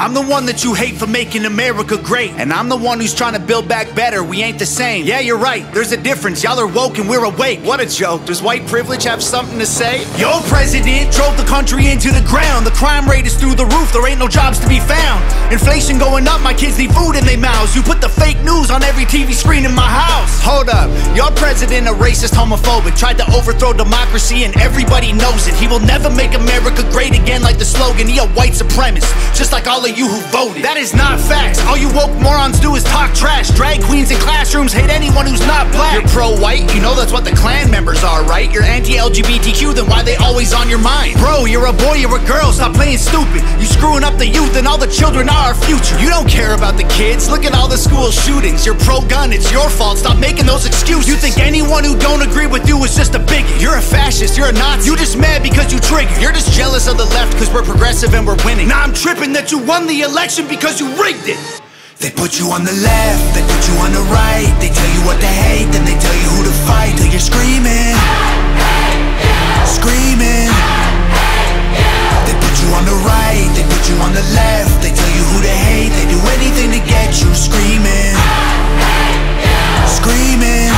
I'm the one that you hate for making America great, and I'm the one who's trying to build back better. We ain't the same. Yeah, you're right, there's a difference. Y'all are woke and we're awake. What a joke. Does white privilege have something to say? Your president drove the country into the ground. The crime rate is through the roof, there ain't no jobs to be found. Inflation going up, my kids need food in their mouths. You put the fake news on every TV screen in my house. Hold up, your president a racist, homophobic, tried to overthrow democracy and everybody knows it. He will never make America great again like the slogan. He a white supremacist, just like all of you who voted. That is not facts. All you woke morons do is talk trash. Drag queens in classrooms hate anyone who's not black. You're pro-white, you know that's what the Klan members are, right? You're anti-LGBTQ, then why they always on your mind? Bro, you're a boy, you're a girl, stop playing stupid. You screwing up the youth and all the children are our future. You don't care about the kids, look at all the school shootings. You're pro-gun, it's your fault, stop making those excuses. You think anyone who don't agree with you is just a bigot. You're a fascist, you're a Nazi. You just mad because you triggered. You're just jealous of the left because we're progressive and we're winning. Now I'm tripping that you won the election because you rigged it. They put you on the left, they put you on the right. They tell you what to hate, then they tell you who to fight. Till you're screaming, screaming. They put you on the right, they put you on the left. They tell you who to hate, they do anything to get you screaming, screaming.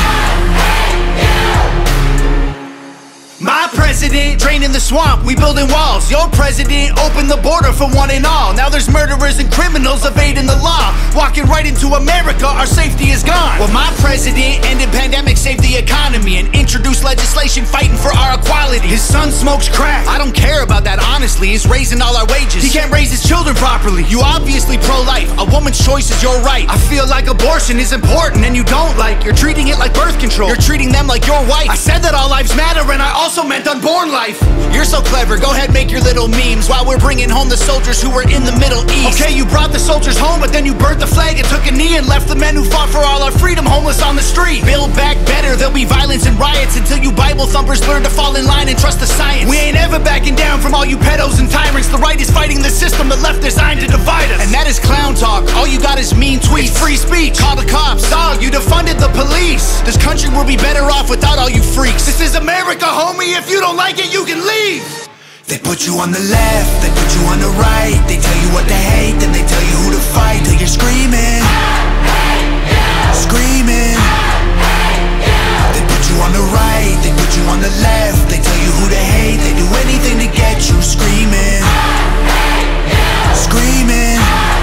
My president draining the swamp, we building walls. Your president opened the border for one and all. Now there's murderers and criminals evading the law, walking right into America, our safety is gone. Well, my president ended pandemic, saved the economy, and introduced legislation fighting for our equality. His son smokes crack, I don't care about that honestly. He's raising all our wages, he can't raise his children properly. You obviously pro-life, a woman's choice is your right. I feel like abortion is important and you don't like. You're treating it like birth control, you're treating them like your wife. I said that all lives matter and I also meant unborn life. You're so clever, go ahead make your little memes while we're bringing home the soldiers who were in the Middle East. Okay, you brought the soldiers home, but then you burnt the flag and took a knee and left the men who fought for all our freedom homeless on the street. Build back better, there'll be violence and riots until you Bible thumpers learn to fall in line and trust the science. We ain't ever backing down from all you pedos and tyrants. The right is fighting the system, the left designed to divide us. And that is clown talk, all you got is mean tweets. It's free speech, call the cops, dog, you defunded the police. This country will be better off without all you freaks. This is America, homie, if you don't like it, you can leave. They put you on the left, they put you on the right. They tell you what to hate, then they tell you who to fight. Till you're screaming, screaming. They put you on the right, they put you on the left. They tell you who to hate, they do anything to get you screaming, screaming.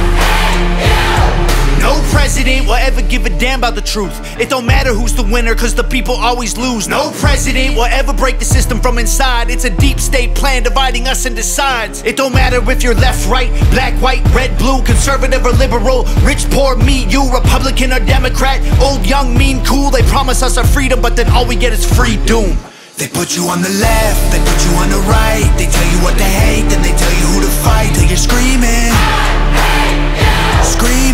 No president will ever give a damn about the truth. It don't matter who's the winner, cause the people always lose. No president will ever break the system from inside. It's a deep state plan dividing us into sides. It don't matter if you're left, right, black, white, red, blue, conservative or liberal, rich, poor, me, you, Republican or Democrat, old, young, mean, cool. They promise us our freedom, but then all we get is free doom. They put you on the left, they put you on the right. They tell you what to hate, then they tell you who to fight. Till you're screaming, screaming.